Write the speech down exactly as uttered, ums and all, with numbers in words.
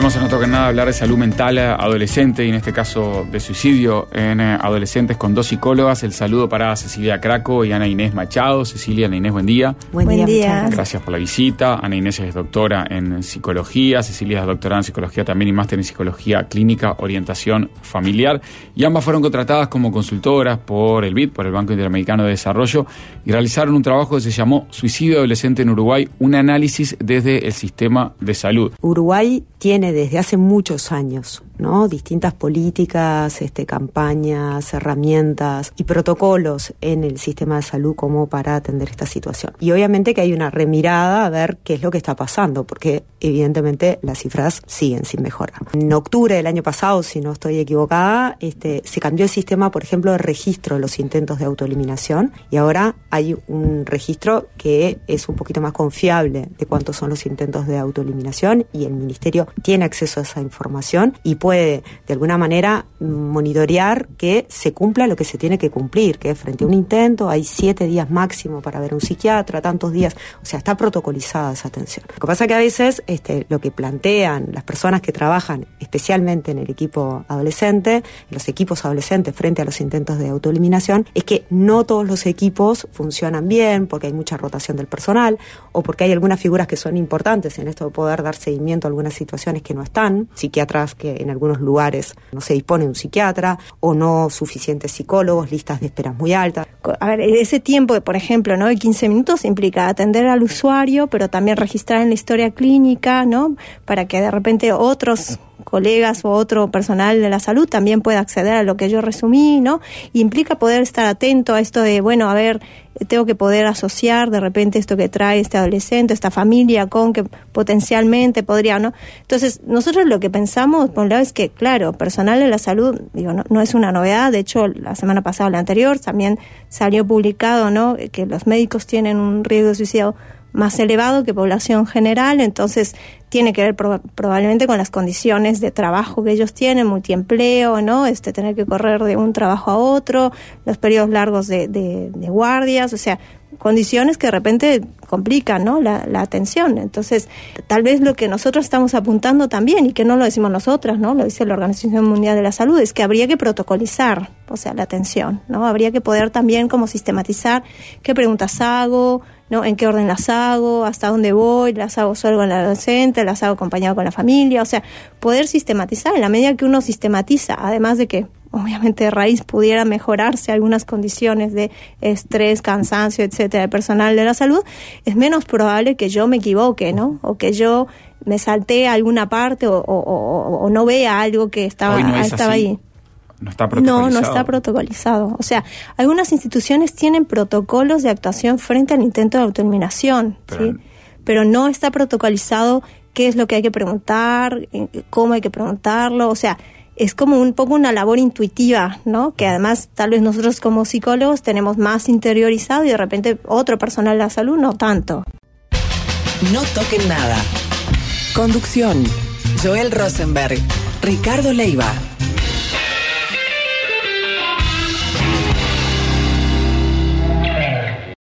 Queremos en No Toquen Nada hablar de salud mental adolescente y en este caso de suicidio en adolescentes con dos psicólogas. El saludo para Cecilia Craco y Ana Inés Machado. Cecilia, Ana Inés, buen día. Buen, buen día. día. Gracias por la visita. Ana Inés es doctora en psicología, Cecilia es doctorada en psicología también y máster en psicología clínica, orientación familiar. Y ambas fueron contratadas como consultoras por el B I D, por el Banco Interamericano de Desarrollo, y realizaron un trabajo que se llamó Suicidio Adolescente en Uruguay, un análisis desde el sistema de salud. Uruguay tiene desde hace muchos años, ¿no?, distintas políticas, este, campañas, herramientas y protocolos en el sistema de salud como para atender esta situación. Y obviamente que hay una remirada a ver qué es lo que está pasando, porque evidentemente las cifras siguen sin mejorar. En octubre del año pasado, si no estoy equivocada, este, se cambió el sistema, por ejemplo, de registro de los intentos de autoeliminación, y ahora hay un registro que es un poquito más confiable de cuántos son los intentos de autoeliminación, y el Ministerio tiene acceso a esa información y puede de alguna manera monitorear que se cumpla lo que se tiene que cumplir, que frente a un intento hay siete días máximo para ver a un psiquiatra, tantos días, o sea, está protocolizada esa atención. Lo que pasa es que a veces este, lo que plantean las personas que trabajan especialmente en el equipo adolescente, en los equipos adolescentes frente a los intentos de autoeliminación, es que no todos los equipos funcionan bien porque hay mucha rotación del personal o porque hay algunas figuras que son importantes en esto de poder dar seguimiento a algunas situaciones que no están, psiquiatras que en algunos lugares no se dispone de un psiquiatra o no suficientes psicólogos, listas de esperas muy altas. A ver, ese tiempo, por ejemplo, ¿no?, de quince minutos implica atender al usuario, pero también registrar en la historia clínica, ¿no?, para que de repente otros colegas o otro personal de la salud también pueda acceder a lo que yo resumí, ¿no? Y implica poder estar atento a esto de, bueno, a ver, tengo que poder asociar de repente esto que trae este adolescente, esta familia, con que potencialmente podría, ¿no? Entonces, nosotros lo que pensamos, por un lado, es que, claro, personal de la salud, digo, no, no es una novedad. De hecho, la semana pasada o la anterior también salió publicado, ¿no?, que los médicos tienen un riesgo de suicidio más elevado que población general, entonces tiene que ver pro- probablemente con las condiciones de trabajo que ellos tienen, multiempleo, ¿no?, este, tener que correr de un trabajo a otro, los periodos largos de, de, de guardias, o sea, condiciones que de repente complican, ¿no?, la, la atención. Entonces, tal vez lo que nosotros estamos apuntando también, y que no lo decimos nosotras, ¿no?, lo dice la Organización Mundial de la Salud, es que habría que protocolizar, o sea, la atención, ¿no? Habría que poder también como sistematizar qué preguntas hago, ¿no?, en qué orden las hago, hasta dónde voy, las hago solo con el adolescente, las hago acompañado con la familia, o sea, poder sistematizar. En la medida que uno sistematiza, además de que obviamente de raíz pudiera mejorarse algunas condiciones de estrés, cansancio, etcétera, del personal de la salud, es menos probable que yo me equivoque, ¿no?, o que yo me salté a alguna parte o, o, o, o no vea algo que estaba, Hoy no es estaba así. ahí. No está protocolizado. No, no está protocolizado. O sea, algunas instituciones tienen protocolos de actuación frente al intento de autoeliminación, pero, ¿sí?, pero no está protocolizado qué es lo que hay que preguntar, cómo hay que preguntarlo, o sea, es como un poco una labor intuitiva, ¿no?, que además tal vez nosotros como psicólogos tenemos más interiorizado y de repente otro personal de la salud no tanto. No Toquen Nada. Conducción: Joel Rosenberg, Ricardo Leiva.